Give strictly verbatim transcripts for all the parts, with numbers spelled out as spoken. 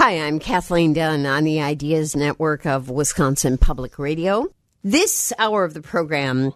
Hi, I'm Kathleen Dunn on the Ideas Network of Wisconsin Public Radio. This hour of the program,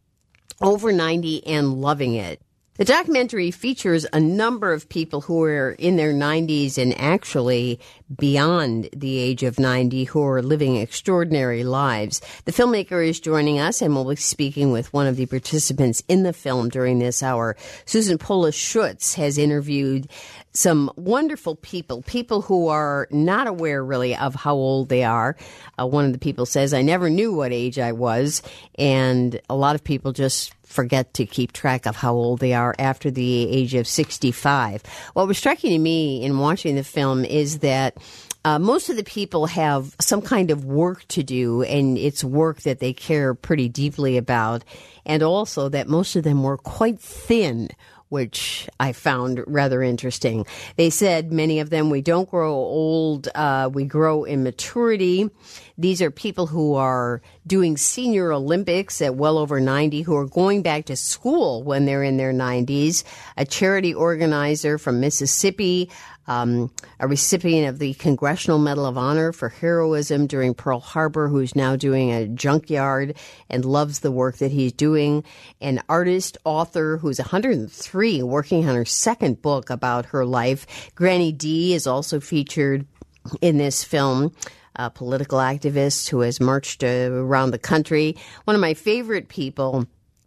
Over ninety and Loving It. The documentary features a number of people who are in their nineties and actually beyond the age of ninety who are living extraordinary lives. The filmmaker is joining us, and we'll be speaking with one of the participants in the film during this hour. Susan Polis-Schutz has interviewed some wonderful people, people who are not aware really of how old they are. Uh, one of the people says, I never knew what age I was, and a lot of people just forget to keep track of how old they are after the age of sixty-five. What was striking to me in watching the film is that uh, most of the people have some kind of work to do, and it's work that they care pretty deeply about, and also that most of them were quite thin, which I found rather interesting. They said, many of them, we don't grow old, uh, we grow in maturity. These are people who are doing senior Olympics at well over ninety, who are going back to school when they're in their nineties. A charity organizer from Mississippi, um, a recipient of the Congressional Medal of Honor for heroism during Pearl Harbor, who's now doing a junkyard and loves the work that he's doing. An artist, author who's one hundred three, working on her second book about her life. Granny D is also featured in this film. A political activist who has marched uh, around the country. One of my favorite people,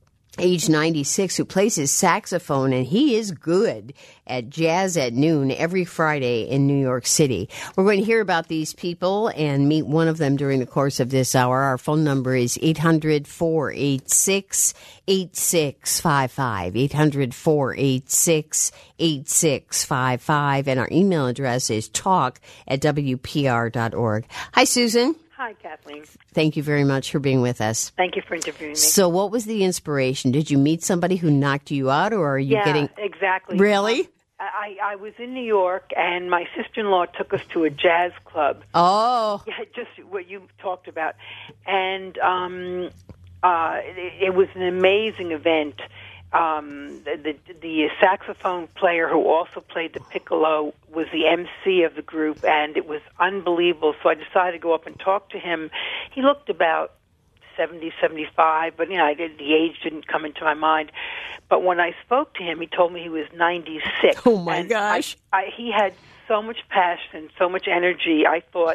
age ninety-six, who plays his saxophone, and he is good at Jazz at Noon every Friday in New York City. We're going to hear about these people and meet one of them during the course of this hour. Our phone number is eight hundred, four eight six, eight six five five, eight hundred, four eight six, eight six five five, and our email address is talk at w p r dot org. Hi, Susan. Hi, Kathleen. Thank you very much for being with us. Thank you for interviewing me. So what was the inspiration? Did you meet somebody who knocked you out, or are you yeah, getting... exactly. Really? Um, I, I was in New York, and my sister-in-law took us to a jazz club. Oh. Yeah, just what you talked about. And um, uh, it, it was an amazing event. Um, the, the, the saxophone player who also played the piccolo was the M C of the group, and it was unbelievable. So I decided to go up and talk to him. He looked about seventy, seventy-five, but you know, I did, the age didn't come into my mind. But when I spoke to him, he told me he was ninety-six. Oh my and gosh! I, I, he had so much passion, so much energy. I thought,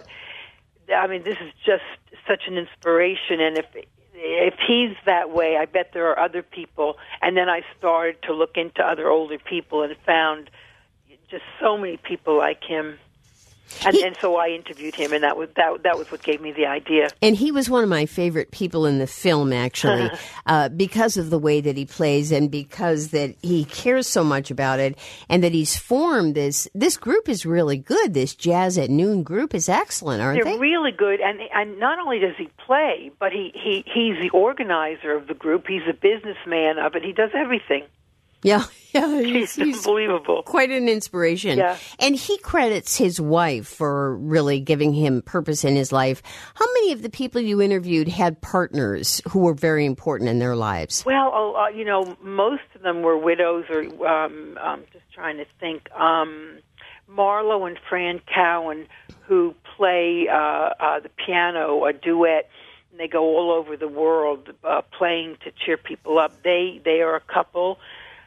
I mean, this is just such an inspiration, and if. If he's that way, I bet there are other people. And then I started to look into other older people and found just so many people like him. And, he, and so I interviewed him, and that was that, that was what gave me the idea. And he was one of my favorite people in the film, actually, uh, because of the way that he plays and because that he cares so much about it, and that he's formed this. This group is really good. This Jazz at Noon group is excellent, aren't They're they? really good, and and not only does he play, but he, he, he's the organizer of the group. He's a businessman of it. He does everything. Yeah, yeah, he's, he's unbelievable. Quite an inspiration. Yeah. And he credits his wife for really giving him purpose in his life. How many of the people you interviewed had partners who were very important in their lives? Well, uh, you know, most of them were widows, or um, I'm just trying to think. Um, Marlo and Fran Cowan, who play uh, uh, the piano, a duet, and they go all over the world uh, playing to cheer people up. They they are a couple.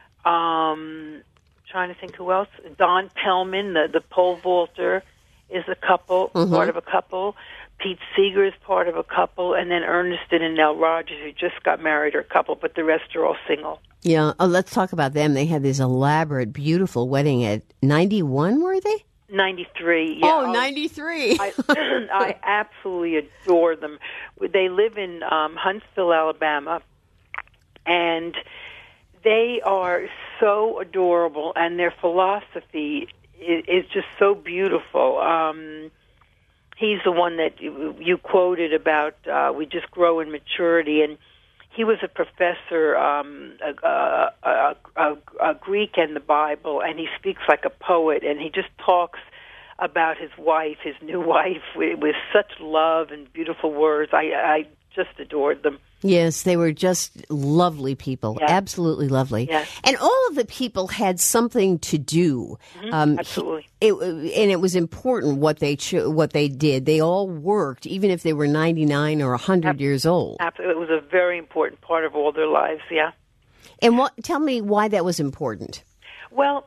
Um, trying to think who else. Don Pellman, the, the pole vaulter, is a couple, mm-hmm. part of a couple. Pete Seeger is part of a couple, and then Ernestin and Nell Rogers, who just got married, are a couple, but the rest are all single. Yeah, oh, let's talk about them. They had this elaborate, beautiful wedding at ninety-one, were they? ninety-three. Yeah. Oh, ninety-three. I, I absolutely adore them. They live in um, Huntsville, Alabama, and they are so adorable, and their philosophy is, is just so beautiful. Um, he's the one that you, you quoted about uh, we just grow in maturity, and he was a professor, um, a, a, a, a, a Greek and the Bible, and he speaks like a poet, and he just talks about his wife, his new wife, with, with such love and beautiful words. I, I just adored them. Yes, they were just lovely people, Yes. absolutely lovely. Yes. And all of the people had something to do. Mm-hmm. Um, Absolutely. It, and it was important what they cho- what they did. They all worked, even if they were ninety-nine or one hundred Ab- years old. Absolutely. It was a very important part of all their lives, yeah. And what? Tell me why that was important. Well,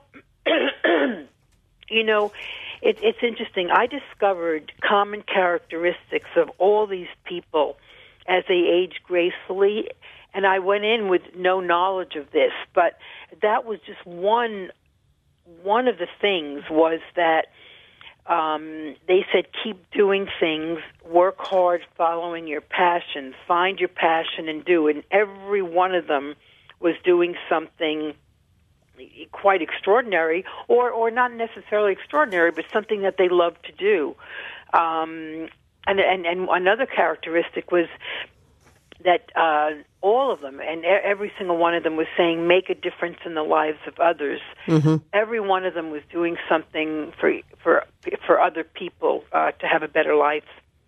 you know, it, it's interesting. I discovered common characteristics of all these people as they aged gracefully, and I went in with no knowledge of this, but that was just one one of the things was that um, they said keep doing things, work hard, following your passions, find your passion and do it. And every one of them was doing something quite extraordinary, or, or not necessarily extraordinary, but something that they loved to do. Um, and, and, and another characteristic was that uh, all of them, and every single one of them was saying, make a difference in the lives of others. Mm-hmm. Every one of them was doing something for for for other people uh, to have a better life.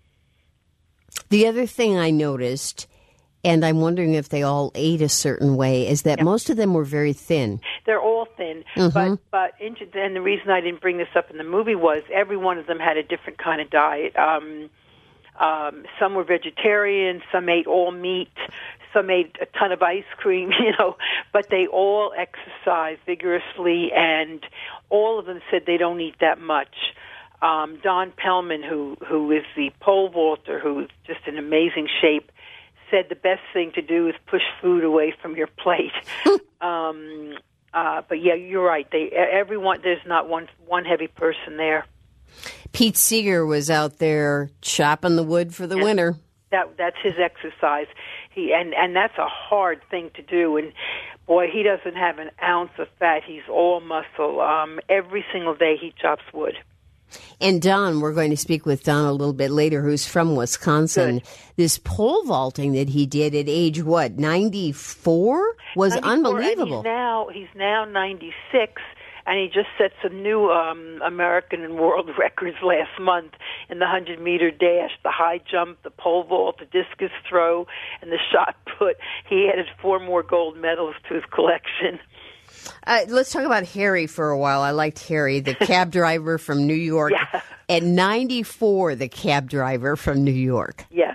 The other thing I noticed, and I'm wondering if they all ate a certain way, is that Yep. most of them were very thin. They're all thin, Mm-hmm. but but and the reason I didn't bring this up in the movie was every one of them had a different kind of diet. Um, um, some were vegetarian, some ate all meat, some ate a ton of ice cream, you know, but they all exercised vigorously, and all of them said they don't eat that much. Um, Don Pellman, who who is the pole vaulter, who's just in amazing shape, said the best thing to do is push food away from your plate. um, uh, but yeah, you're right. They everyone there's not one one heavy person there. Pete Seeger was out there chopping the wood for the Yeah. winter. That that's his exercise. He and and that's a hard thing to do. And boy, he doesn't have an ounce of fat. He's all muscle. Um, every single day he chops wood. And Don, we're going to speak with Don a little bit later, who's from Wisconsin. Good. This pole vaulting that he did at age, what, ninety-four? Was ninety-four, unbelievable. And he's now he's now ninety-six, and he just set some new um, American and world records last month in the hundred meter dash, the high jump, the pole vault, the discus throw, and the shot put. He added four more gold medals to his collection. Uh, let's talk about Harry for a while. I liked Harry, the cab driver from New York. Yeah. At ninety-four, the cab driver from New York. Yeah.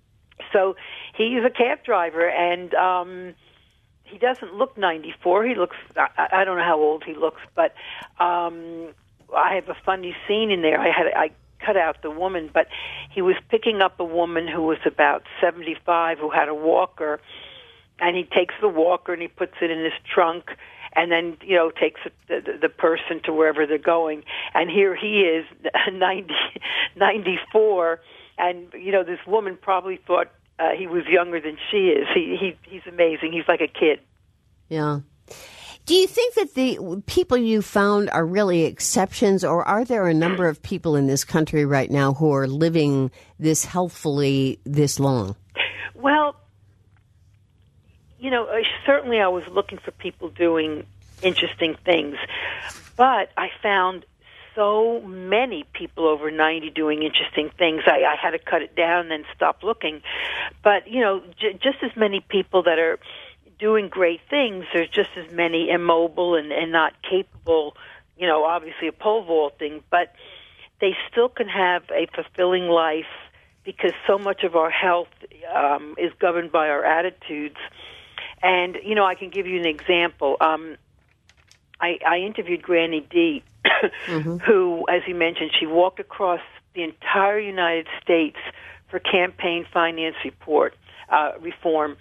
So he's a cab driver, and um, he doesn't look ninety-four. He looks, I, I don't know how old he looks, but um, I have a funny scene in there. I had I cut out the woman, but he was picking up a woman who was about seventy-five who had a walker, and he takes the walker and he puts it in his trunk, and then, you know, takes the, the, the person to wherever they're going. And here he is, ninety, ninety-four, and, you know, this woman probably thought uh, he was younger than she is. He, he He's amazing. He's like a kid. Yeah. Do you think that the people you found are really exceptions, or are there a number of people in this country right now who are living this healthfully this long? Well, you know, uh, certainly I was looking for people doing interesting things, but I found so many people over ninety doing interesting things. I, I had to cut it down and then stop looking. But, you know, j- just as many people that are doing great things, there's just as many immobile and, and not capable, you know, obviously of pole vaulting, but they still can have a fulfilling life because so much of our health um, is governed by our attitudes. And, you know, I can give you an example. Um, I, I interviewed Granny D, mm-hmm. who, as you mentioned, she walked across the entire United States for campaign finance report uh, reform.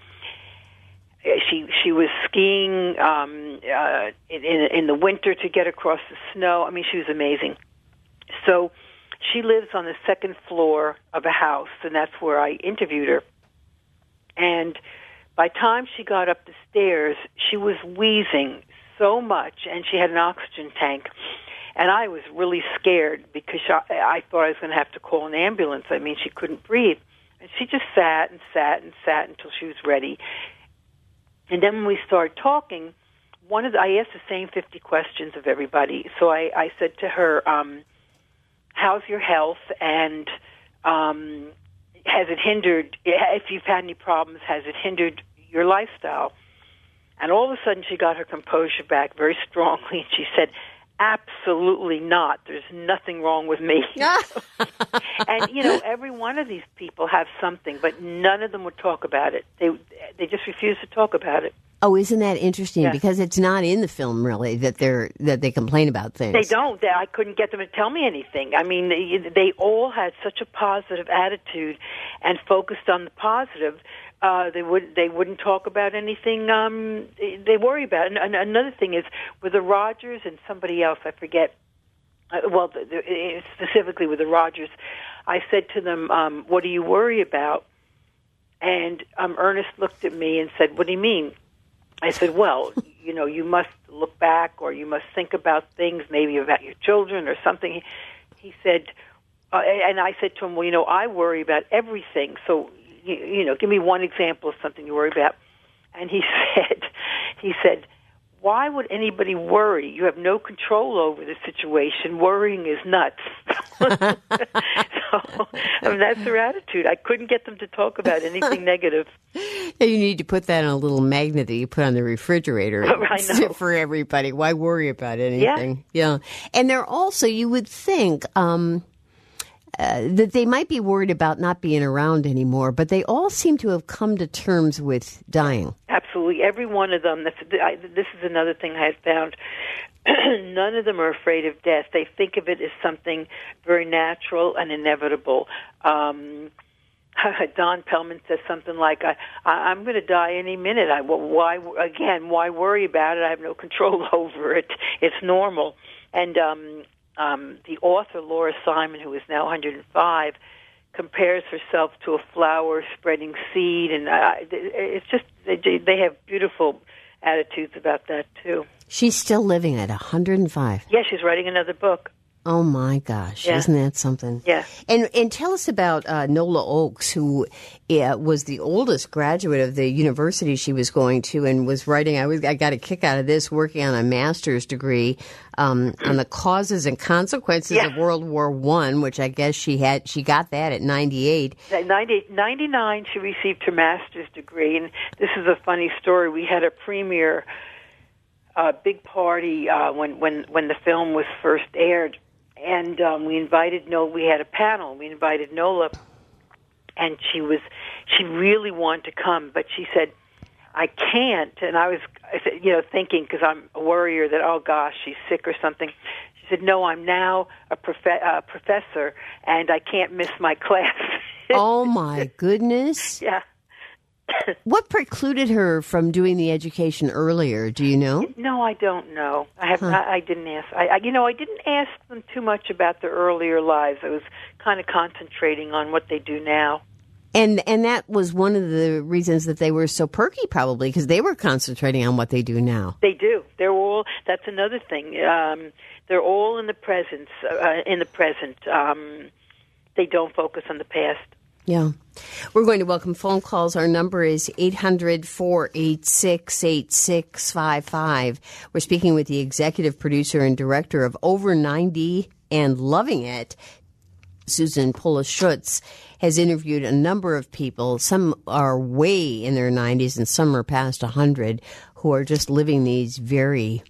She she was skiing um, uh, in, in the winter to get across the snow. I mean, she was amazing. So she lives on the second floor of a house, and that's where I interviewed her. And by the time she got up the stairs, she was wheezing so much, and she had an oxygen tank. And I was really scared because I, I thought I was going to have to call an ambulance. I mean, she couldn't breathe. And she just sat and sat and sat until she was ready. And then when we started talking, one of the, I asked the same fifty questions of everybody. So I, I said to her, um, how's your health? And, um, has it hindered, if you've had any problems, has it hindered your lifestyle? And all of a sudden she got her composure back very strongly, and she said, absolutely not. There's nothing wrong with me. And, you know, every one of these people have something, but none of them would talk about it. They they just refuse to talk about it. Oh, isn't that interesting? Yeah. Because it's not in the film, really, that they're that they complain about things. They don't. They, I couldn't get them to tell me anything. I mean, they, they all had such a positive attitude and focused on the positive. Uh, they would they wouldn't talk about anything um, they, they worry about. And, and another thing is with the Rogers and somebody else, I forget. Uh, well, the, the, specifically with the Rogers, I said to them, um, "What do you worry about?" And um, Ernest looked at me and said, "What do you mean?" I said, well, you know, you must look back or you must think about things, maybe about your children or something. He, he said, uh, and I said to him, well, you know, I worry about everything. So, you, you know, give me one example of something you worry about. And he said, he said, why would anybody worry? You have no control over the situation. Worrying is nuts. So, I mean, that's their attitude. I couldn't get them to talk about anything negative. You need to put that on a little magnet that you put on the refrigerator I know. for everybody. Why worry about anything? Yeah. yeah. And they're also, you would think, um, Uh, that they might be worried about not being around anymore, but they all seem to have come to terms with dying. Absolutely. Every one of them. This, I, this is another thing I had found. None of them are afraid of death. They think of it as something very natural and inevitable. Um, Don Pellman says something like, I, I, I'm going to die any minute. I, well, why, again, why worry about it? I have no control over it. It's normal. And um Um, the author, Laura Simon, who is now one hundred five, compares herself to a flower spreading seed, and uh, it's just they, they have beautiful attitudes about that too. She's still living at one hundred five. Yeah, she's writing another book. Oh my gosh, yeah. Isn't that something? Yeah. And and tell us about uh, Nola Oakes, who uh, was the oldest graduate of the university she was going to, and was writing. I was I got a kick out of this, working on a master's degree um, on the causes and consequences yeah. of World War One, which I guess she had. She got that at ninety-eight. At ninety-nine, she received her master's degree, and this is a funny story. We had a premiere, uh, big party uh, when when when the film was first aired. And um, we invited Nola. We had a panel. We invited Nola, and she was she really wanted to come, but she said, "I can't." And I was, you know, thinking because I'm a worrier that oh gosh, she's sick or something. She said, "No, I'm now a prof- uh, professor, and I can't miss my class." Oh my goodness! Yeah. What precluded her from doing the education earlier? Do you know? No, I don't know. I have huh. not. I didn't ask. I, I, you know, I didn't ask them too much about their earlier lives. I was kind of concentrating on what they do now. And and that was one of the reasons that they were so perky, probably, because they were concentrating on what they do now. They do. They're all. That's another thing. Um, they're all in the present. Uh, in the present. Um, they don't focus on the past. Yeah. We're going to welcome phone calls. Our number is eight hundred, four eight six, eight six five five. We're speaking with the executive producer and director of Over ninety and Loving It. Susan Polis-Schutz has interviewed a number of people. Some are way in their nineties and some are past one hundred who are just living these very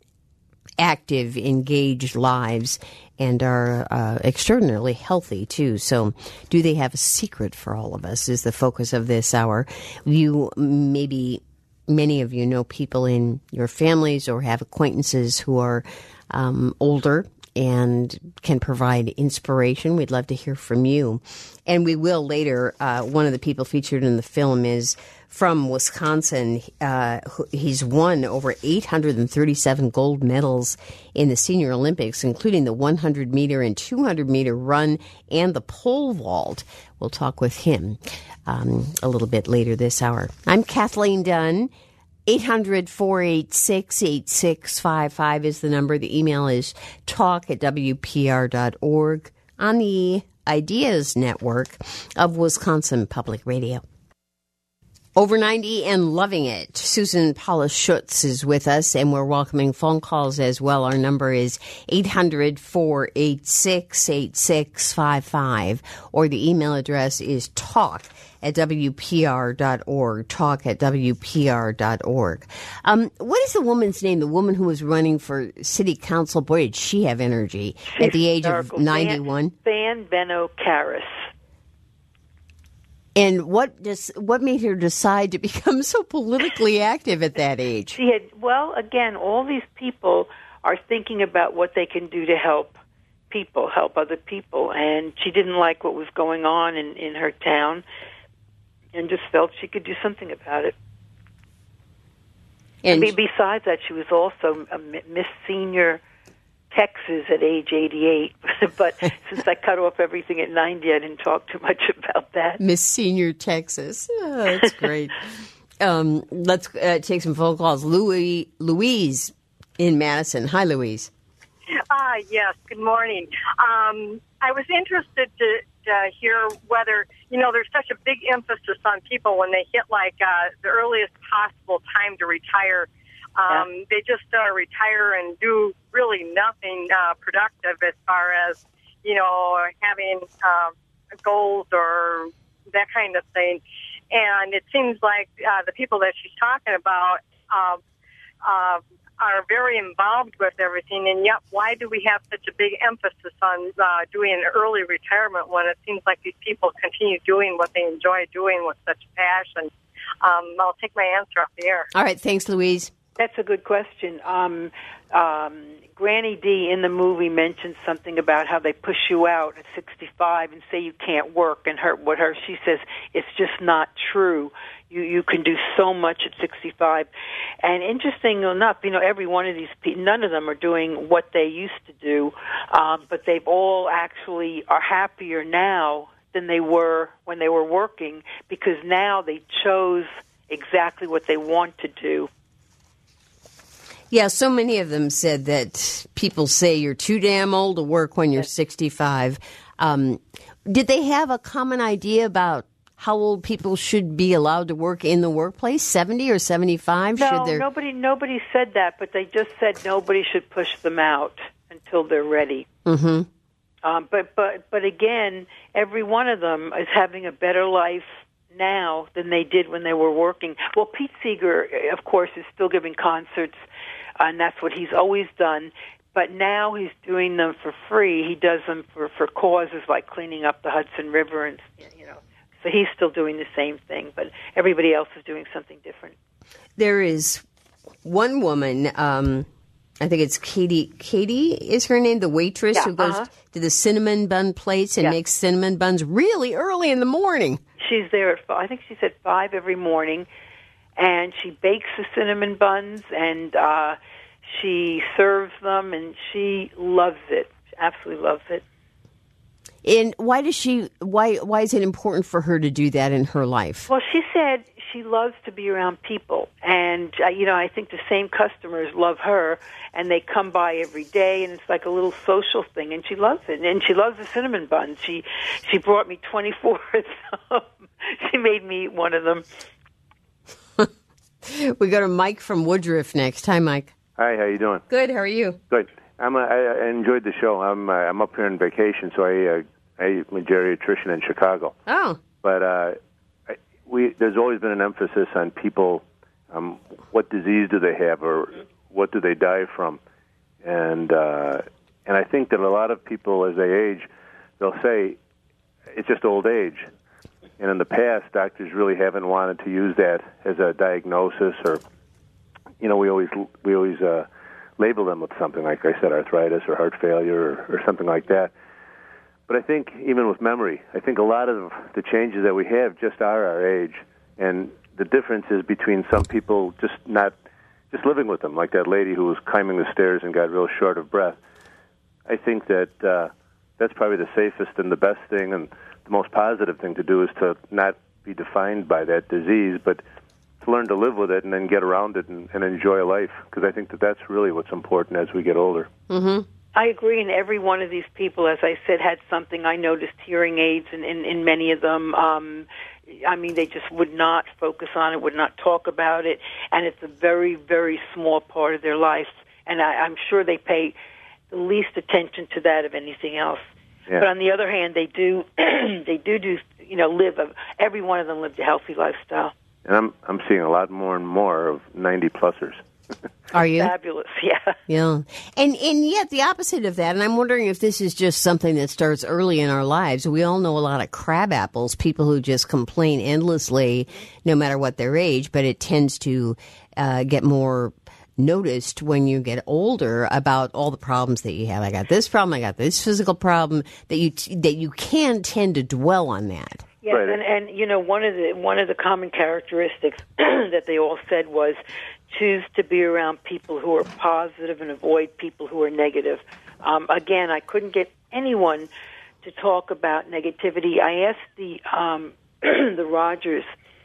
active, engaged lives and are uh, extraordinarily healthy, too. So do they have a secret for all of us is the focus of this hour. You maybe, many of you know people in your families or have acquaintances who are um, older and can provide inspiration. We'd love to hear from you. And we will later. Uh, one of the people featured in the film is from Wisconsin. Uh, he's won over eight hundred thirty-seven gold medals in the Senior Olympics, including the one hundred meter and two hundred meter run and the pole vault. We'll talk with him um, a little bit later this hour. I'm Kathleen Dunn. eight hundred, four eight six, eight six five five is the number. The email is talk at w p r dot org on the Ideas Network of Wisconsin Public Radio. Over ninety and loving it. Susan Paula Schutz is with us, and we're welcoming phone calls as well. Our number is eight hundred, four eight six, eight six five five, or the email address is talk at W P R dot org, talk at W P R dot org. Um, what is the woman's name, the woman who was running for city council? Boy, did she have energy She's at the age of ninety-one. Fan Beno Karas. And what does what made her decide to become so politically active at that age? She had, well, again, all these people are thinking about what they can do to help people, help other people. And she didn't like what was going on in, in her town and just felt she could do something about it. And Be, besides that, she was also a Miss Senior Texas at age eighty-eight, but since I cut off everything at ninety, I didn't talk too much about that. Miss Senior Texas. Oh, that's great. um, let's uh, take some phone calls. Louis, Louise in Madison. Hi, Louise. Ah, uh, yes. Good morning. Um, I was interested to, to hear whether, you know, there's such a big emphasis on people when they hit, like, uh, the earliest possible time to retire. Um, yeah. They just uh, retire and do really nothing uh, productive as far as, you know, having uh, goals or that kind of thing. And it seems like uh, the people that she's talking about uh, uh, are very involved with everything. And yet, why do we have such a big emphasis on uh, doing an early retirement when it seems like these people continue doing what they enjoy doing with such passion? Um, I'll take my answer off the air. All right. Thanks, Louise. That's a good question. Um, um, Granny D in the movie mentioned something about how they push you out at sixty-five and say you can't work, and her what her she says it's just not true. You you can do so much at sixty-five, and interesting enough, you know, every one of these people, none of them are doing what they used to do, um, but they've all actually are happier now than they were when they were working because now they chose exactly what they want to do. Yeah, so many of them said that people say you're too damn old to work when you're sixty-five. Um, did they have a common idea about how old people should be allowed to work in the workplace, seventy or seventy-five? No, should there... nobody, nobody said that, but they just said nobody should push them out until they're ready. Mm-hmm. Um, but, but, but again, every one of them is having a better life now than they did when they were working. Well, Pete Seeger, of course, is still giving concerts, and that's what he's always done. But now he's doing them for free. He does them for, for causes like cleaning up the Hudson River, and you know. So he's still doing the same thing, but everybody else is doing something different. There is one woman. Um, I think it's Katie. Katie is her name, the waitress yeah, who goes uh-huh. to the cinnamon bun place and yeah. makes cinnamon buns really early in the morning. She's there at, I think she's at five every morning, and she bakes the cinnamon buns, and uh, she serves them, and she loves it. She absolutely loves it. And why does she? Why why is it important for her to do that in her life? Well, she said she loves to be around people, and uh, you know, I think the same customers love her, and they come by every day, and it's like a little social thing, and she loves it, and she loves the cinnamon buns. She she brought me twenty-four of them. She made me eat one of them. We go to Mike from Woodruff next. Hi, Mike. Hi, how you doing? Good. How are you? Good. I'm a, I enjoyed the show. I'm uh, I'm up here on vacation, so I uh, I'm a geriatrician in Chicago. Oh. But uh, I, we there's always been an emphasis on people. Um, what disease do they have, or what do they die from? And uh, and I think that a lot of people, as they age, they'll say it's just old age. And in the past, doctors really haven't wanted to use that as a diagnosis, or you know, we always we always. Uh, label them with something, like I said, arthritis or heart failure or, or something like that. But I think even with memory, I think a lot of the changes that we have just are our age. And the difference is between some people just not, just living with them, like that lady who was climbing the stairs and got real short of breath. I think that uh, that's probably the safest and the best thing and the most positive thing to do is to not be defined by that disease, but to learn to live with it and then get around it and, and enjoy life, because I think that that's really what's important as we get older. Mm-hmm. I agree, and every one of these people, as I said, had something. I noticed hearing aids in, in, in many of them. Um, I mean, they just would not focus on it, would not talk about it, and it's a very, very small part of their life. And I, I'm sure they pay the least attention to that of anything else. Yeah. But on the other hand, they do, they do do, you know, live. A, every one of them lived a healthy lifestyle. And I'm I'm seeing a lot more and more of ninety-plussers. Are you? Fabulous, yeah. Yeah. And and yet the opposite of that, and I'm wondering if this is just something that starts early in our lives. We all know a lot of crab apples, people who just complain endlessly no matter what their age, but it tends to uh, get more noticed when you get older about all the problems that you have. I got this problem, I got this physical problem, that you that you can tend to dwell on that. Yes, right. and, and you know, one of the one of the common characteristics that they all said was choose to be around people who are positive and avoid people who are negative. Um, again, I couldn't get anyone to talk about negativity. I asked the um, the Rogers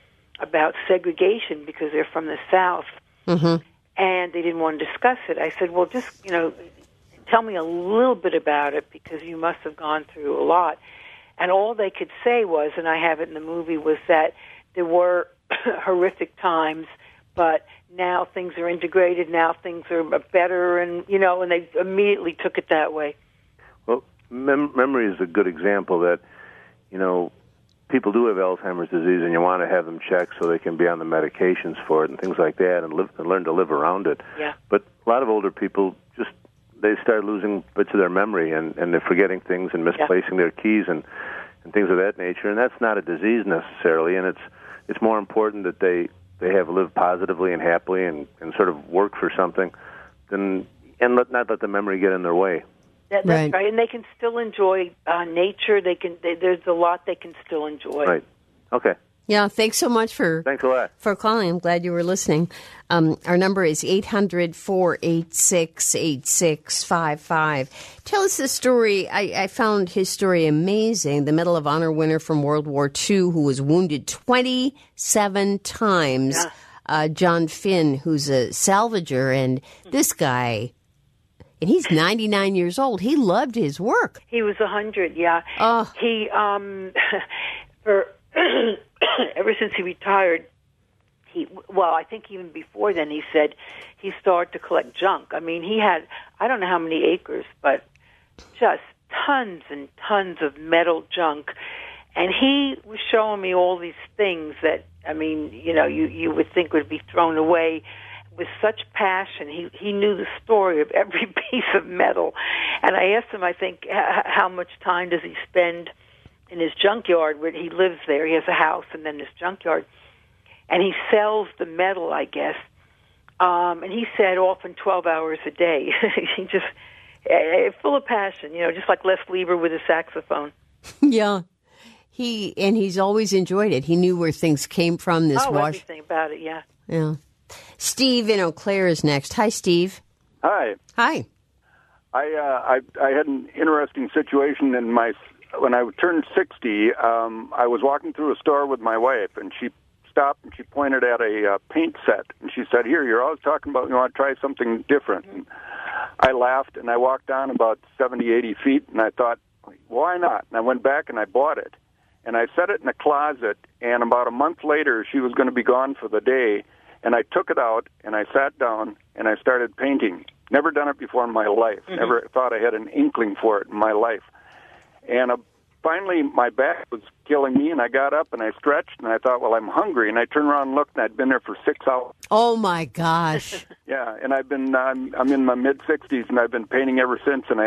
about segregation because they're from the South, mm-hmm. and they didn't want to discuss it. I said, well, just, you know, tell me a little bit about it because you must have gone through a lot. And all they could say was, and I have it in the movie, was that there were horrific times, but now things are integrated, now things are better, and, you know, and they immediately took it that way. Well, mem- memory is a good example that, you know, people do have Alzheimer's disease, and you want to have them checked so they can be on the medications for it and things like that and, live, and learn to live around it. Yeah. But a lot of older people just, they start losing bits of their memory, and, and they're forgetting things and misplacing yeah. their keys and, and things of that nature. And that's not a disease necessarily, and it's it's more important that they, they have lived positively and happily and, and sort of work for something than, and let, not let the memory get in their way. That, that's right. right, and they can still enjoy uh, nature. They can. They, there's a lot they can still enjoy. Right. Okay. Yeah. Thanks so much for thanks a lot for calling. I'm glad you were listening. Um, our number is eight hundred, four eight six, eight six five five. Tell us the story. I, I found his story amazing. The Medal of Honor winner from World War Two, who was wounded twenty-seven times. Yeah. Uh, John Finn, who's a salvager, and this guy. And he's ninety-nine years old. He loved his work. He was one hundred, yeah. Oh. He, um, for ever since he retired, he, well, I think even before then, he said he started to collect junk. I mean, he had, I don't know how many acres, but just tons and tons of metal junk. And he was showing me all these things that, I mean, you know, you, you would think would be thrown away with such passion. He he knew the story of every piece of metal. And I asked him, I think, how much time does he spend in his junkyard where he lives there. He has a house and then this junkyard. And he sells the metal, I guess. Um, and he said often twelve hours a day. He just, uh, full of passion, you know, just like Les Lieber with his saxophone. Yeah. He and he's always enjoyed it. He knew where things came from. This oh, wash. everything about it, yeah. Yeah. Steve in Eau Claire is next. Hi, Steve. Hi. Hi. I uh, I I had an interesting situation in my when I turned sixty. Um, I was walking through a store with my wife, and she stopped and she pointed at a uh, paint set, and she said, "Here, you're always talking about you want to try something different." And I laughed, and I walked down about seventy, eighty feet, and I thought, why not? And I went back and I bought it, and I set it in a closet. And about a month later, she was going to be gone for the day. And I took it out, and I sat down, and I started painting. Never done it before in my life. Mm-hmm. Never thought I had an inkling for it in my life. And uh, finally, my back was killing me, and I got up, and I stretched, and I thought, well, I'm hungry. And I turned around and looked, and I'd been there for six hours. Oh, my gosh. Yeah, and I've been, I'm, I'm in my mid-sixties, and I've been painting ever since. And I.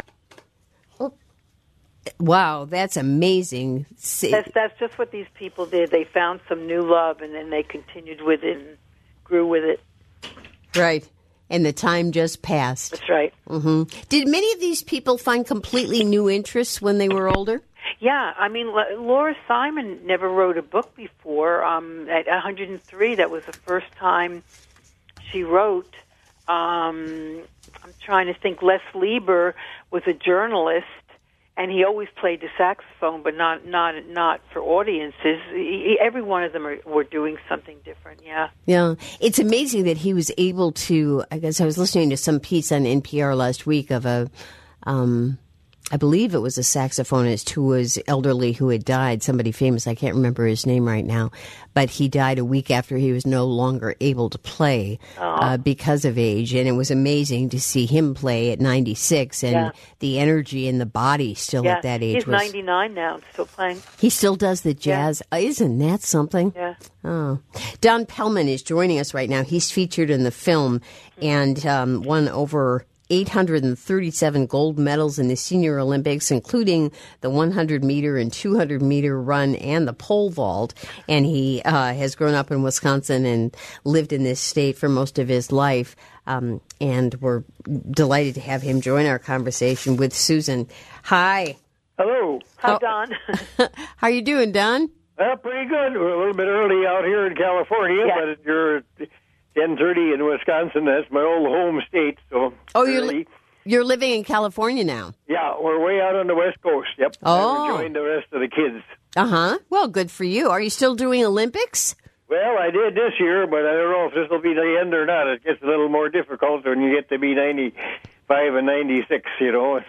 Wow, that's amazing. That's, that's just what these people did. They found some new love, and then they continued with it and grew with it. Right. And the time just passed. That's right. Mm-hmm. Did many of these people find completely new interests when they were older? Yeah. I mean, Laura Simon never wrote a book before. Um, at one hundred three, that was the first time she wrote. Um, I'm trying to think. Les Lieber was a journalist, and he always played the saxophone, but not not not for audiences. He, every one of them are, were doing something different, yeah. Yeah. It's amazing that he was able to, I guess I was listening to some piece on N P R last week of a um, I believe it was a saxophonist who was elderly who had died, somebody famous. I can't remember his name right now, but he died a week after he was no longer able to play uh, because of age. And it was amazing to see him play at ninety-six and Yeah. the energy in the body still Yeah, at that age. he's was, ninety-nine now and still playing. He still does the jazz. Uh, Isn't that something? Yeah. Oh, Don Pellman is joining us right now. He's featured in the film and um, won over eight hundred thirty-seven gold medals in the Senior Olympics, including the one hundred meter and two hundred meter run and the pole vault. And he uh, has grown up in Wisconsin and lived in this state for most of his life. Um, and we're delighted to have him join our conversation with Susan. Hi. Hello. Hi, Oh. Don. How you doing, Don? Well, pretty good. We're a little bit early out here in California, Yeah. but you're ten thirty in Wisconsin. That's my old home state. So Oh, you're early. li- you're living in California now. Yeah, we're way out on the West Coast. Yep. Oh. I joined the rest of the kids. Uh-huh. Well, good for you. Are you still doing Olympics? Well, I did this year, but I don't know if this will be the end or not. It gets a little more difficult when you get to be ninety-five and ninety-six, you know.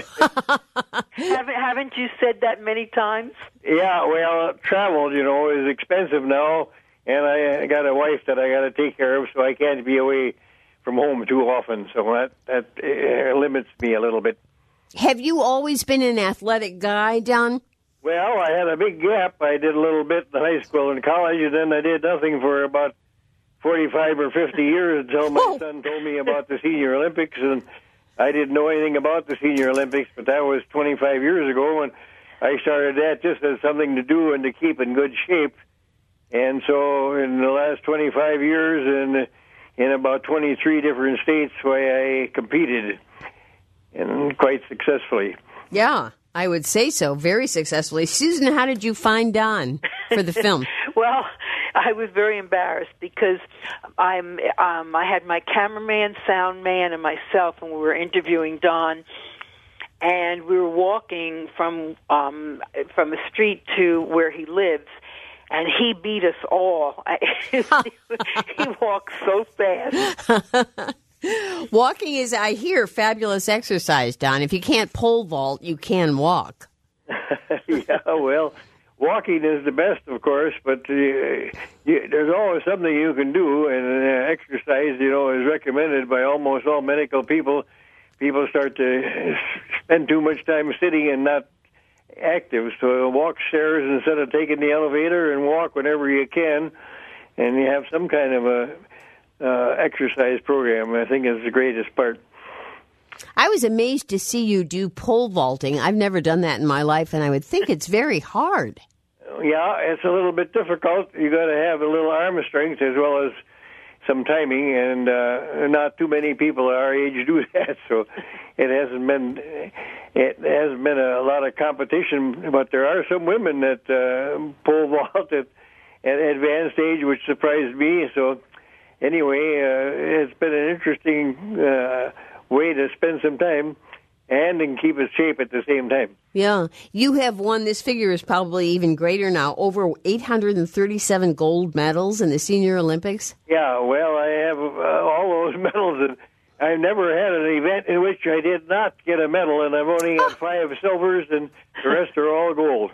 haven't haven't you said that many times? Yeah, well, travel, you know, is expensive now, and I got a wife that I got to take care of, so I can't be away from home too often. So that that uh, limits me a little bit. Have you always been an athletic guy, Don? Well, I had a big gap. I did a little bit in high school and college, and then I did nothing for about forty-five or fifty years until my Whoa. son told me about the Senior Olympics, and I didn't know anything about the Senior Olympics, but that was twenty-five years ago, and I started that just as something to do and to keep in good shape. And so in the last twenty-five years, and in about twenty-three different states where I competed, and quite successfully. Yeah, I would say so. Very successfully. Susan, how did you find Don for the film? Well, I was very embarrassed because I'm um, I had my cameraman, sound man, and myself, and we were interviewing Don. And we were walking from um, from the street to where he lives, and he beat us all. He walked so fast. Walking is, I hear, fabulous exercise, Don. If you can't pole vault, you can walk. Yeah, well, walking is the best, of course, but uh, you, there's always something you can do, and uh, exercise, you know, is recommended by almost all medical people. People start to spend too much time sitting and not active, so walk stairs instead of taking the elevator, and walk whenever you can, and you have some kind of a uh, exercise program. I think is the greatest part. I was amazed to see you do pole vaulting. I've never done that in my life, and I would think it's very hard. Yeah, it's a little bit difficult. You got to have a little arm strength as well as some timing, and uh, not too many people our age do that. So it hasn't been it hasn't been a lot of competition. But there are some women that uh, pole vault at, at advanced age, which surprised me. So anyway, uh, it's been an interesting uh, way to spend some time and and keep in shape at the same time. Yeah. You have won, this figure is probably even greater now, over eight hundred thirty-seven gold medals in the Senior Olympics. Yeah, well, I have uh, all those medals, and I've never had an event in which I did not get a medal, and I've only got five silvers, and the rest are all gold.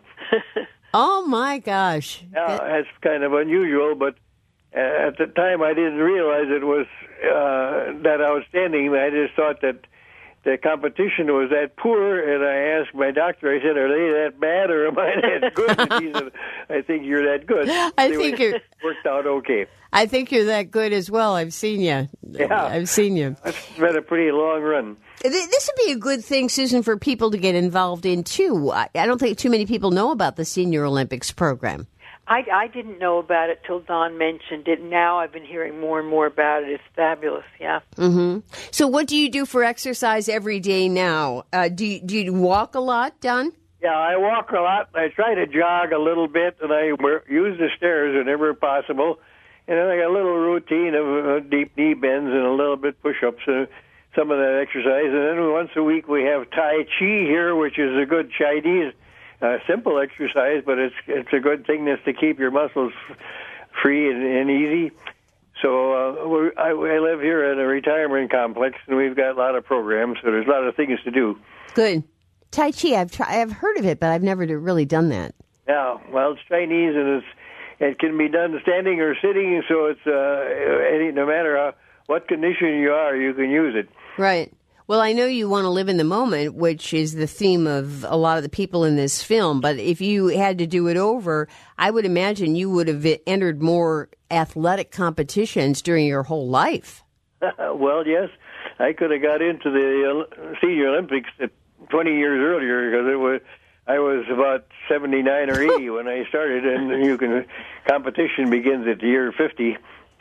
Oh, my gosh. Yeah, that's kind of unusual, but uh, at the time I didn't realize it was uh, that outstanding. I just thought that the competition was that poor, and I asked my doctor, I said, are they that bad, or am I that good? And he said, I think you're that good. I Anyway, think you're... worked out okay. I think you're that good as well. I've seen you. Yeah. I've seen you. It's been a pretty long run. This would be a good thing, Susan, for people to get involved in, too. I I don't think too many people know about the Senior Olympics program. I, I didn't know about it till Don mentioned it. Now I've been hearing more and more about it. It's fabulous, yeah. Mm-hmm. So what do you do for exercise every day now? Uh, do, you, do you walk a lot, Don? Yeah, I walk a lot. I try to jog a little bit, and I use the stairs whenever possible. And then I got a little routine of uh, deep knee bends and a little bit push-ups, and some of that exercise. And then once a week we have Tai Chi here, which is a good Chinese uh, simple exercise, but it's it's a good thing that's to keep your muscles f- free and, and easy. So uh, we're, I, I live here at a retirement complex, and we've got a lot of programs, so there's a lot of things to do. Good. Tai Chi, I've tried, I've heard of it, but I've never really done that. Yeah, well, it's Chinese, and it's it can be done standing or sitting, so it's uh, any, no matter how, what condition you are, you can use it. Right. Well, I know you want to live in the moment, which is the theme of a lot of the people in this film. But if you had to do it over, I would imagine you would have entered more athletic competitions during your whole life. Well, yes. I could have got into the uh, Senior Olympics at twenty years earlier because it was I was about seventy-nine or eighty when I started, and you can competition begins at the year fifty.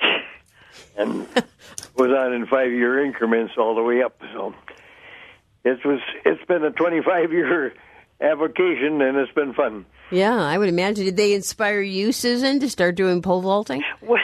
And was on in five-year increments all the way up. So it was. It's been a twenty-five-year avocation, and it's been fun. Yeah, I would imagine. Did they inspire you, Susan, to start doing pole vaulting? Yeah,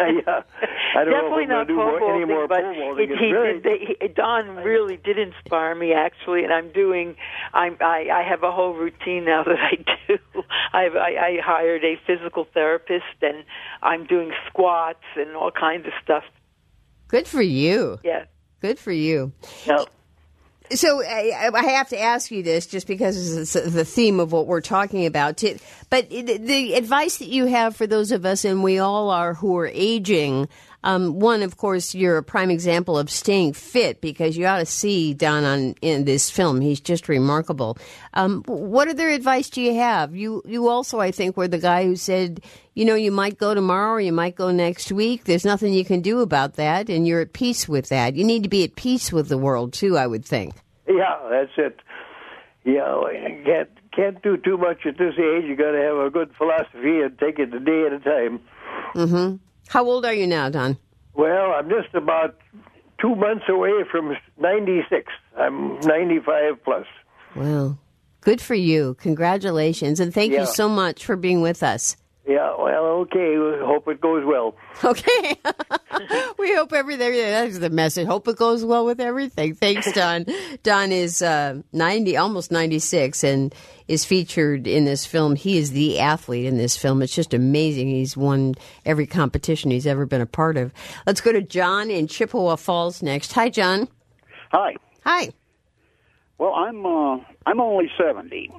I don't Definitely know if I'm going to do not pole more, vaulting, any more but pole vaulting. it, he really... did, they, Don really did inspire me, actually, and I'm doing. I'm, I I have a whole routine now that I do. I've, I I hired a physical therapist, and I'm doing squats and all kinds of stuff. Good for you. Yeah. Good for you. Yeah. So I, I have to ask you this just because it's the theme of what we're talking about. But the advice that you have for those of us, and we all are, who are aging, um, one, of course, you're a prime example of staying fit because you ought to see Don on in this film. He's just remarkable. Um, what other advice do you have? You, you also, I think, were the guy who said, you know, you might go tomorrow or you might go next week. There's nothing you can do about that, and you're at peace with that. You need to be at peace with the world, too, I would think. Yeah, that's it. Yeah, you can't, can't do too much at this age. You got to have a good philosophy and take it a day at a time. Mm-hmm. How old are you now, Don? Well, I'm just about two months away from ninety-six. I'm ninety-five plus. Well, good for you. Congratulations. And thank yeah. you so much for being with us. Yeah, well, okay. Hope it goes well. Okay. We hope everything, that's the message. Hope it goes well with everything. Thanks, Don. Don is uh, ninety, almost ninety-six, and is featured in this film. He is the athlete in this film. It's just amazing. He's won every competition he's ever been a part of. Let's go to John in Chippewa Falls next. Hi, John. Hi. Hi. Well, I'm uh, I'm only seventy.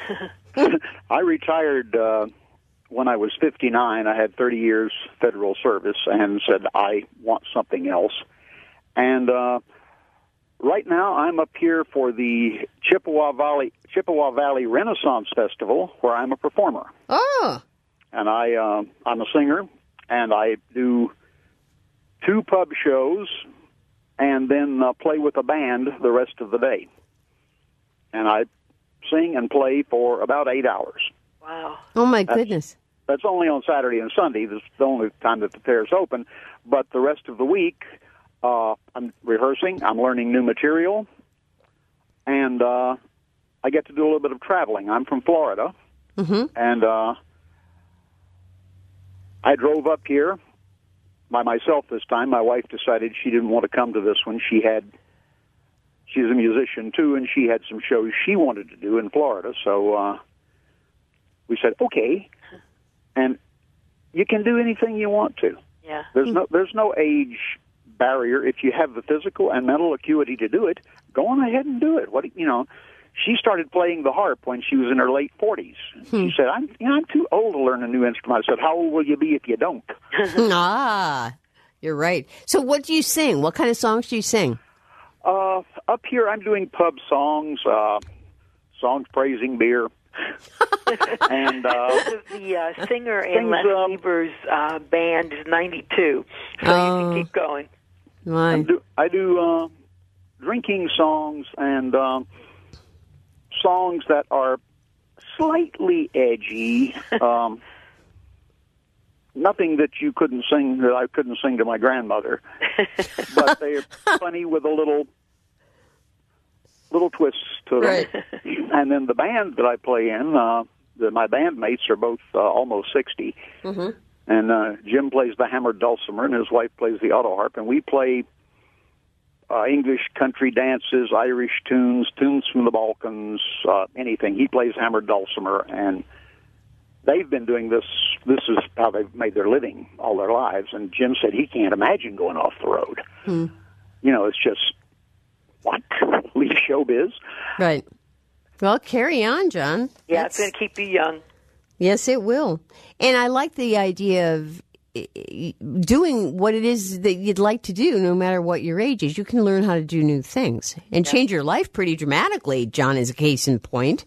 I retired uh, when I was fifty-nine. I had thirty years federal service and said I want something else. And uh, right now I'm up here for the Chippewa Valley Chippewa Valley Renaissance Festival, where I'm a performer. Oh. And I uh, I'm a singer, and I do two pub shows, and then uh, play with a band the rest of the day. And I sing and play for about eight hours. Wow. Oh, my That's, goodness. That's only on Saturday and Sunday. That's the only time that the fair's open. But the rest of the week, uh, I'm rehearsing, I'm learning new material, and uh, I get to do a little bit of traveling. I'm from Florida, mm-hmm. and uh, I drove up here by myself this time. My wife decided she didn't want to come to this one. She had, she's a musician too, and she had some shows she wanted to do in Florida. So uh, we said, okay. And you can do anything you want to. Yeah. There's no there's no age barrier. If you have the physical and mental acuity to do it, go on ahead and do it. What you know, she started playing the harp when she was in her late forties. Hmm. She said, "I'm you know I'm too old to learn a new instrument." I said, "How old will you be if you don't?" Ah, you're right. So, what do you sing? What kind of songs do you sing? Uh, up here, I'm doing pub songs, uh, songs praising beer. and uh, the uh, singer in things, Les um, Lieber's uh, band is ninety-two, so Oh. you can keep going. I Right. do, I do uh, drinking songs and um, songs that are slightly edgy. Um, nothing that you couldn't sing that I couldn't sing to my grandmother, but they're funny with a little little twists to them. Right. And then the band that I play in, uh, the, my bandmates are both uh, almost sixty. Mm-hmm. And uh, Jim plays the hammered dulcimer, and his wife plays the auto harp, and we play uh, English country dances, Irish tunes, tunes from the Balkans, uh, anything. He plays hammered dulcimer, and they've been doing this. This is how they've made their living all their lives. And Jim said he can't imagine going off the road. Hmm. You know, it's just, what? Leave showbiz? Right. Well, carry on, John. Yeah, That's, it's going to keep you young. Yes, it will. And I like the idea of doing what it is that you'd like to do, no matter what your age is. You can learn how to do new things and yeah. change your life pretty dramatically. John is a case in point.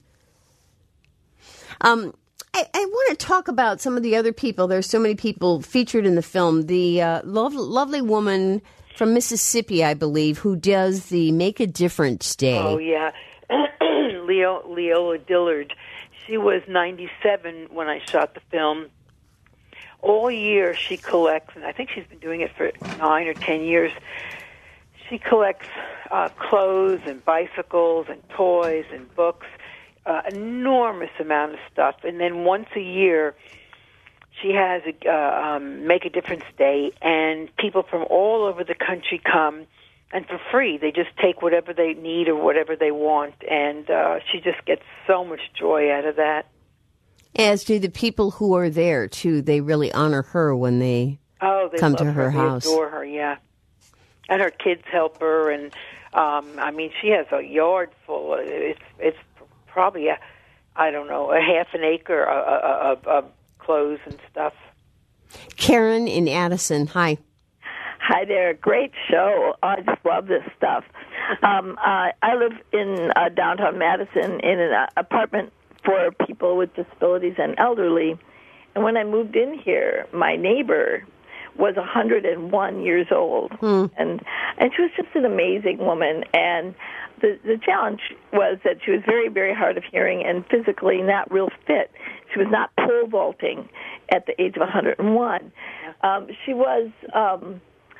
Um, I, I want to talk about some of the other people. There's so many people featured in the film. The uh, lo- lovely woman from Mississippi, I believe, who does the Make a Difference Day. Oh, yeah. Leo, Leola Dillard. She was ninety-seven when I shot the film. All year she collects, and I think she's been doing it for nine or ten years, she collects uh, clothes and bicycles and toys and books, uh, enormous amount of stuff. And then once a year, she has a uh, um, Make a Difference Day, and people from all over the country come, and for free. They just take whatever they need or whatever they want, and uh, she just gets so much joy out of that. As do the people who are there, too. They really honor her when they, oh, they come love to her, her house. They adore her, yeah. And her kids help her, and um, I mean, she has a yard full. It's it's probably a, I don't know, a half an acre of, of, of clothes and stuff. Karen in Addison, hi. Hi there, great show. I just love this stuff. Um, uh, I live in uh, downtown Madison in an uh, apartment for people with disabilities and elderly. And when I moved in here, my neighbor was one hundred one years old. Hmm. And and she was just an amazing woman. And the, the challenge was that she was very, very hard of hearing and physically not real fit. She was not pole vaulting at the age of one hundred one. Um, she was um,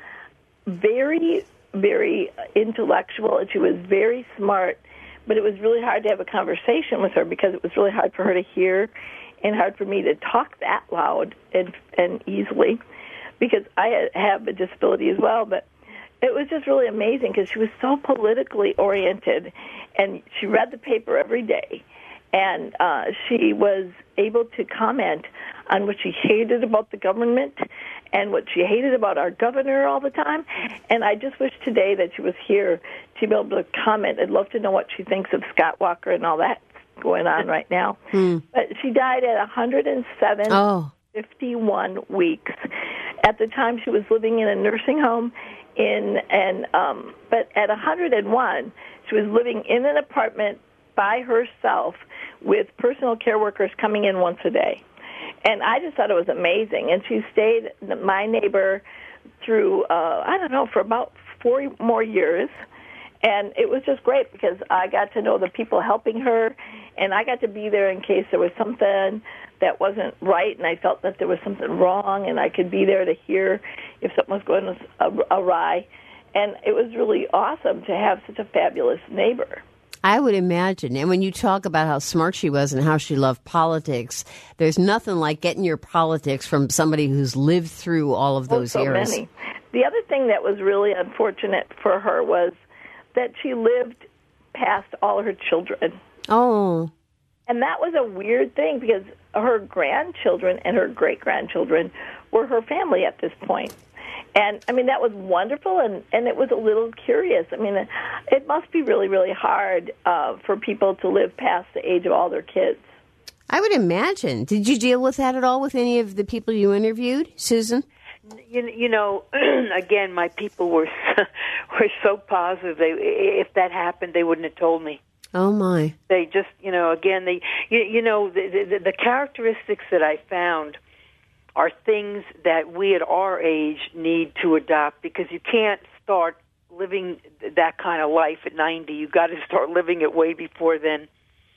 very, very intellectual, and she was very smart. But it was really hard to have a conversation with her because it was really hard for her to hear and hard for me to talk that loud and and easily because I have a disability as well. But it was just really amazing because she was so politically oriented, and she read the paper every day, and uh, she was able to comment on what she hated about the government and what she hated about our governor all the time. And I just wish today that she was here to be able to comment. I'd love to know what she thinks of Scott Walker and all that going on right now. Hmm. But she died at one hundred seven, oh. fifty-one weeks. At the time, she was living in a nursing home. In and um, But at one hundred one, she was living in an apartment by herself with personal care workers coming in once a day. And I just thought it was amazing. And she stayed my neighbor through, uh, I don't know, for about four more years. And it was just great because I got to know the people helping her, and I got to be there in case there was something that wasn't right, and I felt that there was something wrong, and I could be there to hear if something was going awry. And it was really awesome to have such a fabulous neighbor. I would imagine. And when you talk about how smart she was and how she loved politics, there's nothing like getting your politics from somebody who's lived through all of those oh, so eras. Many. The other thing that was really unfortunate for her was that she lived past all her children. Oh. And that was a weird thing because her grandchildren and her great-grandchildren were her family at this point. And, I mean, that was wonderful, and, and it was a little curious. I mean, it must be really, really hard uh, for people to live past the age of all their kids. I would imagine. Did you deal with that at all with any of the people you interviewed, Susan? You, you know, again, my people were were so positive. They, if that happened, they wouldn't have told me. Oh, my. They just, you know, again, they, you, you know, the, the, the characteristics that I found are things that we at our age need to adopt because you can't start living that kind of life at ninety. You've got to start living it way before then.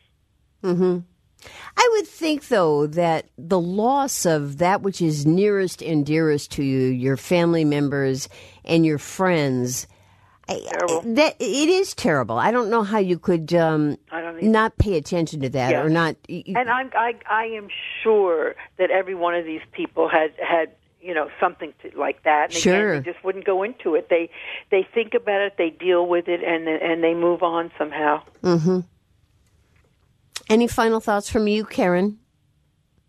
Mm-hmm. I would think, though, that the loss of that which is nearest and dearest to you, your family members and your friends, terrible. I, that it is terrible. I don't know how you could um, I don't not pay attention to that yeah. or not. And I'm, I, I am sure that every one of these people had had you know something to, like that. And sure, again, they just wouldn't go into it. They they think about it, they deal with it, and and they move on somehow. Mm-hmm. Any final thoughts from you, Karen?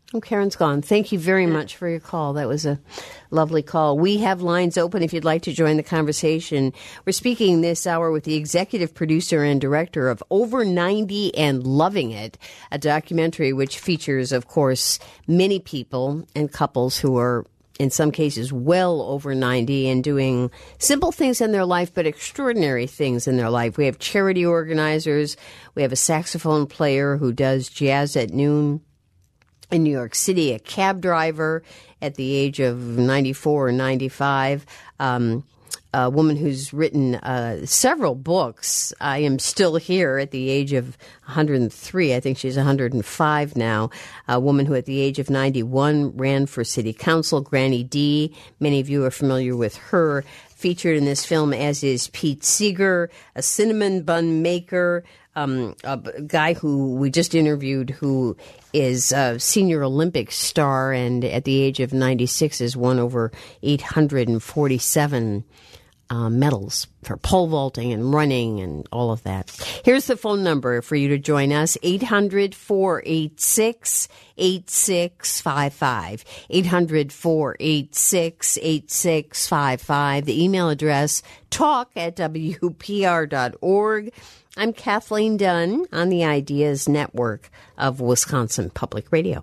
Oh, Karen's gone. Thank you very much for your call. That was a lovely call. We have lines open if you'd like to join the conversation. We're speaking this hour with the executive producer and director of Over ninety and Loving It, a documentary which features, of course, many people and couples who are, in some cases, well over ninety and doing simple things in their life, but extraordinary things in their life. We have charity organizers. We have a saxophone player who does jazz at noon in New York City, a cab driver at the age of ninety-four or ninety-five, um, a woman who's written uh, several books. I Am Still Here at the age of one hundred three. I think she's one hundred five now. A woman who at the age of ninety-one ran for city council, Granny D. Many of you are familiar with her. Featured in this film, as is Pete Seeger, a cinnamon bun maker, um, a guy who we just interviewed who is a senior Olympic star and at the age of ninety-six has won over eight hundred forty-seven uh, medals for pole vaulting and running and all of that. Here's the phone number for you to join us, eight hundred, four eight six, eight six five five, eight hundred, four eight six, eight six five five. The email address, talk at w p r dot org. I'm Kathleen Dunn on the Ideas Network of Wisconsin Public Radio.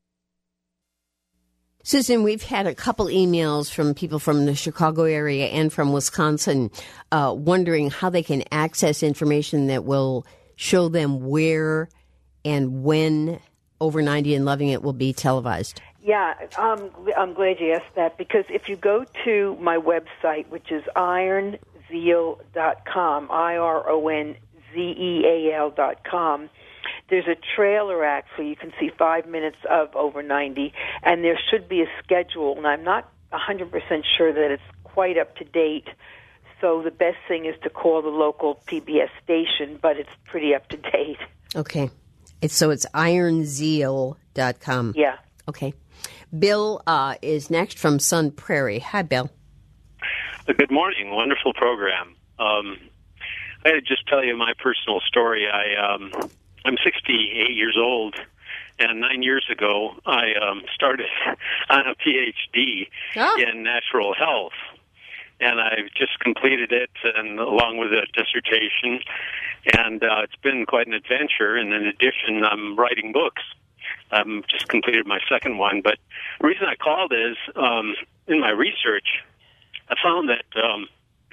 Susan, we've had a couple emails from people from the Chicago area and from Wisconsin uh, wondering how they can access information that will show them where and when Over ninety and Loving It will be televised. Yeah, um, I'm glad you asked that, because if you go to my website, which is iron zeal dot com, I R O N Z E A L dot com, there's a trailer, actually. You can see five minutes of Over ninety, and there should be a schedule, and I'm not one hundred percent sure that it's quite up to date, so the best thing is to call the local P B S station, but it's pretty up to date. Okay. It's, so it's iron zeal dot com. Yeah. Okay. Bill uh, is next from Sun Prairie. Hi, Bill. Uh, good morning. Wonderful program. Um, I had to just tell you my personal story. I, um, I'm sixty-eight years old, and nine years ago I um, started on a P H D oh. in natural health. And I've just completed it, and along with a dissertation, and uh, it's been quite an adventure. And in addition, I'm writing books. I've just completed my second one. But the reason I called is, um, in my research, I found that um,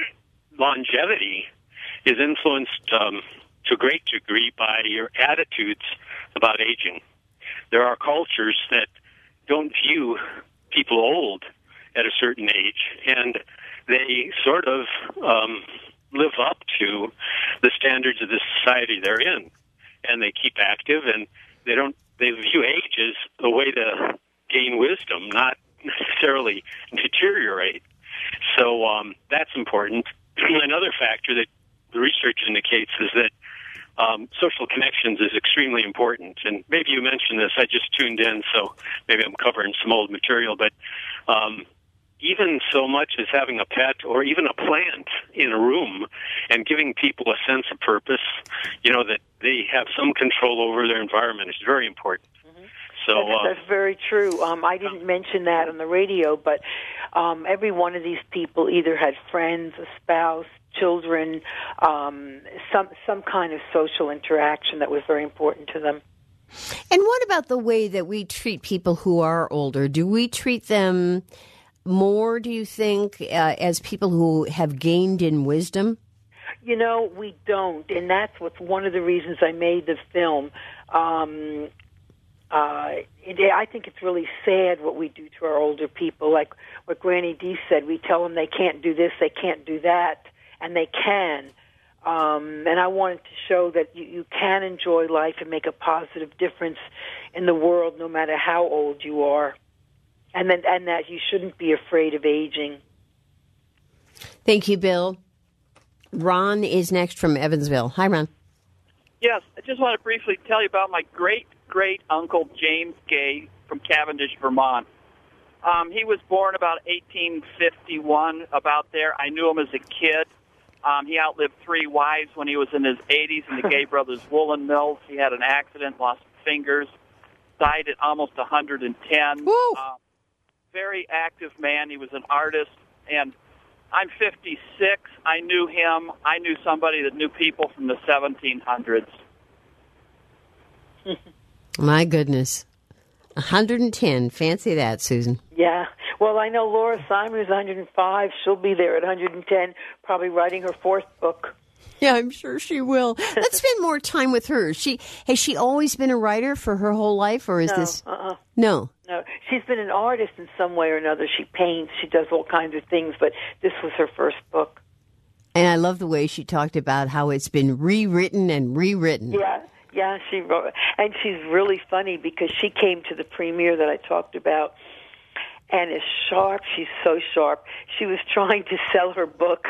longevity is influenced um, to a great degree by your attitudes about aging. There are cultures that don't view people old at a certain age, and they sort of um, live up to the standards of the society they're in, and they keep active, and they don't. They view age as a way to gain wisdom, not necessarily deteriorate. So um, that's important. Another factor that the research indicates is that um, social connections is extremely important. And maybe you mentioned this. I just tuned in, so maybe I'm covering some old material, but. Um, Even so much as having a pet or even a plant in a room and giving people a sense of purpose, you know, that they have some control over their environment is very important. Mm-hmm. So that's, uh, that's very true. Um, I didn't mention that on the radio, but um, every one of these people either had friends, a spouse, children, um, some some kind of social interaction that was very important to them. And what about the way that we treat people who are older? Do we treat them more, do you think, uh, as people who have gained in wisdom? You know, we don't, and that's what's one of the reasons I made the film. Um, uh, it, I think it's really sad what we do to our older people. Like what Granny D said, we tell them they can't do this, they can't do that, and they can. Um, and I wanted to show that you, you can enjoy life and make a positive difference in the world no matter how old you are. And then, and that you shouldn't be afraid of aging. Thank you, Bill. Ron is next from Evansville. Hi, Ron. Yes, I just want to briefly tell you about my great-great-uncle, James Gay, from Cavendish, Vermont. Um, he was born about eighteen fifty-one, about there. I knew him as a kid. Um, he outlived three wives when he was in his eighties in the Gay Brothers Woolen Mills. He had an accident, lost fingers. died at almost one hundred ten. Woo! Uh, very active man. He was an artist, and I'm fifty-six. I knew him. I knew somebody that knew people from the seventeen hundreds. My goodness. one hundred ten. Fancy that, Susan. Yeah. Well, I know Laura Simon is one hundred five. She'll be there at one hundred ten, probably writing her fourth book. Yeah, I'm sure she will. Let's spend more time with her. She has she always been a writer for her whole life, or is no, this uh-uh. no? No, she's been an artist in some way or another. She paints, she does all kinds of things, but this was her first book. And I love the way she talked about how it's been rewritten and rewritten. Yeah, yeah, she wrote, and she's really funny because she came to the premiere that I talked about, and is sharp. She's so sharp. She was trying to sell her book,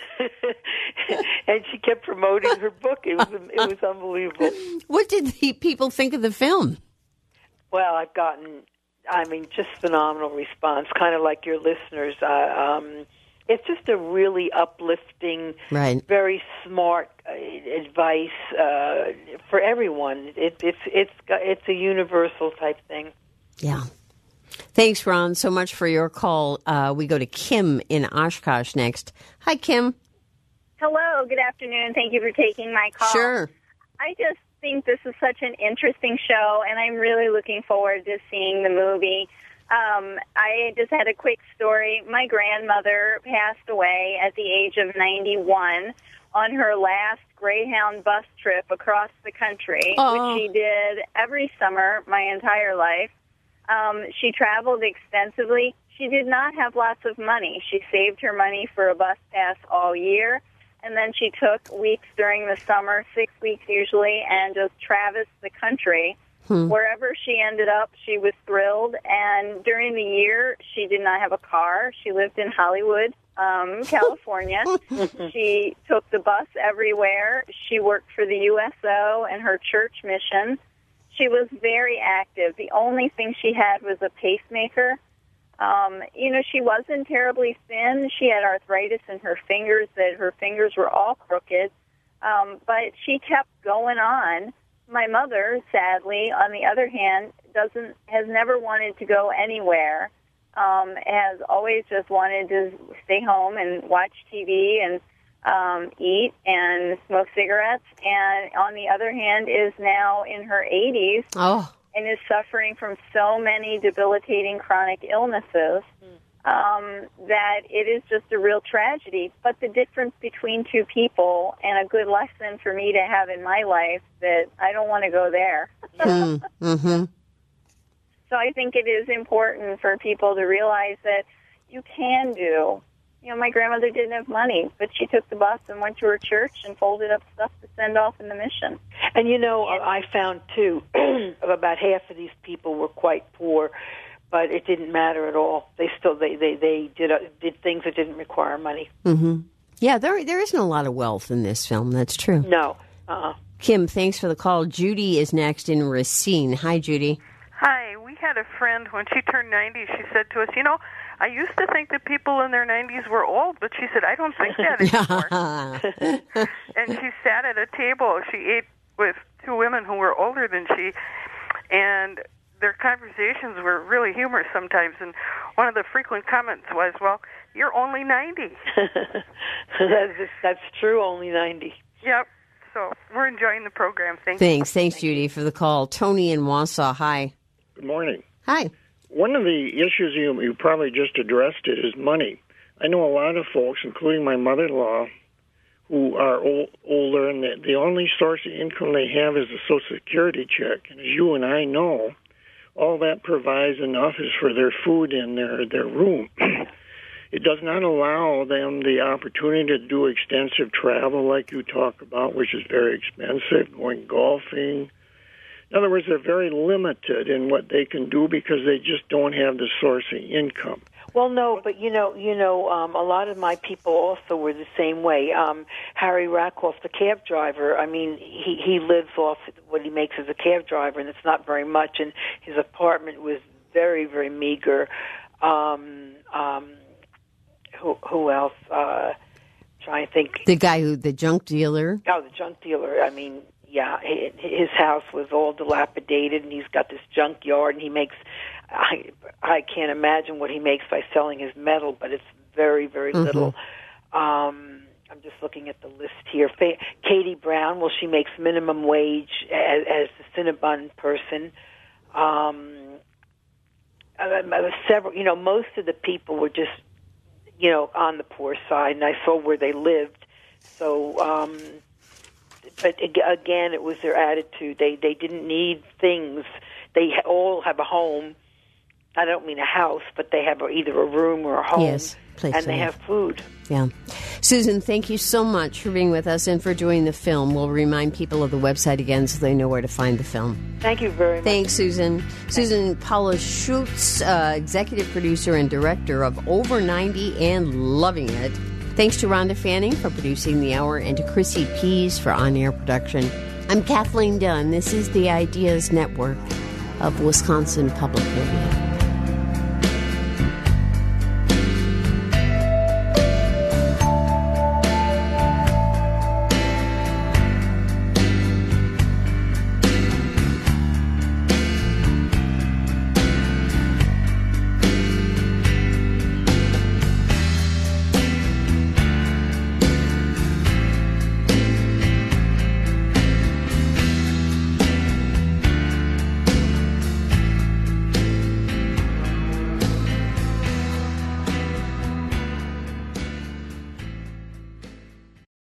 and she kept promoting her book. It was it was unbelievable. What did the people think of the film? Well, I've gotten, I mean, just phenomenal response, kind of like your listeners. Uh, um, it's just a really uplifting, right. very smart uh, advice uh, for everyone. It, it's it's it's a universal type thing. Yeah. Thanks, Ron, so much for your call. Uh, we go to Kim in Oshkosh next. Hi, Kim. Hello. Good afternoon. Thank you for taking my call. Sure. I just think this is such an interesting show, and I'm really looking forward to seeing the movie. Um, I just had a quick story. My grandmother passed away at the age of ninety-one on her last Greyhound bus trip across the country, oh. which she did every summer my entire life. Um, she traveled extensively. She did not have lots of money. She saved her money for a bus pass all year, and then she took weeks during the summer, six weeks usually, and just traversed the country. Hmm. Wherever she ended up, she was thrilled, and during the year, she did not have a car. She lived in Hollywood, um, California. She took the bus everywhere. She worked for the U S O and her church mission. She was very active. The only thing she had was a pacemaker. Um, you know, she wasn't terribly thin. She had arthritis in her fingers, that her fingers were all crooked. Um, but she kept going on. My mother, sadly, on the other hand, doesn't has never wanted to go anywhere. Um, has always just wanted to stay home and watch T V and um, eat and smoke cigarettes. And on the other hand, is now in her eighties oh. and is suffering from so many debilitating chronic illnesses. Um, that it is just a real tragedy. But the difference between two people, and a good lesson for me to have in my life, that I don't want to go there. mm, mm-hmm. So I think it is important for people to realize that you can do. You know, my grandmother didn't have money, but she took the bus and went to her church and folded up stuff to send off in the mission. And, you know, I found, too, about half of these people were quite poor. But it didn't matter at all. They still they they, they did uh, did things that didn't require money. Mm-hmm. Yeah, there there isn't a lot of wealth in this film. That's true. No. Uh-uh. Kim, thanks for the call. Judy is next in Racine. Hi, Judy. Hi. We had a friend when she turned ninety. She said to us, "You know, I used to think that people in their nineties were old, but she said I don't think that anymore." And she sat at a table. She ate with two women who were older than she, and their conversations were really humorous sometimes, and one of the frequent comments was, well, you're only ninety. that's, that's true, only ninety. Yep. So we're enjoying the program. Thank Thanks. you. Thanks, Thank Judy, you. for the call. Tony in Wausau, hi. Good morning. Hi. One of the issues you, you probably just addressed it is money. I know a lot of folks, including my mother-in-law, who are old, older, and the, the only source of income they have is a Social Security check. And as you and I know, all that provides enough is for their food and their, their room. It does not allow them the opportunity to do extensive travel like you talk about, which is very expensive, going golfing. In other words, they're very limited in what they can do because they just don't have the source of income. Well, no, but you know, you know, um, a lot of my people also were the same way. Um, Harry Rakoff, the cab driver, I mean, he he lives off what he makes as a cab driver, and it's not very much. And his apartment was very, very meager. Um, um, who who else? Uh, trying to think. The guy who, the junk dealer. Oh, the junk dealer. I mean, yeah, his house was all dilapidated, and he's got this junkyard, and he makes, I, I can't imagine what he makes by selling his metal, but it's very, very mm-hmm. little. Um, I'm just looking at the list here. Fa- Katie Brown, well, she makes minimum wage as, as the Cinnabon person. Um, uh, several, you know, most of the people were just, you know, on the poor side, and I saw where they lived. So, um, but again, it was their attitude. They they didn't need things. They all have a home. I don't mean a house, but they have either a room or a home, yes, and they have food. Yeah. Susan, thank you so much for being with us and for doing the film. We'll remind people of the website again so they know where to find the film. Thank you very much. Thanks, Susan. Thanks. Susan Paula Schutz, uh, executive producer and director of Over ninety and Loving It. Thanks to Rhonda Fanning for producing the hour and to Chrissy Pease for on-air production. I'm Kathleen Dunn. This is the Ideas Network of Wisconsin Public Radio.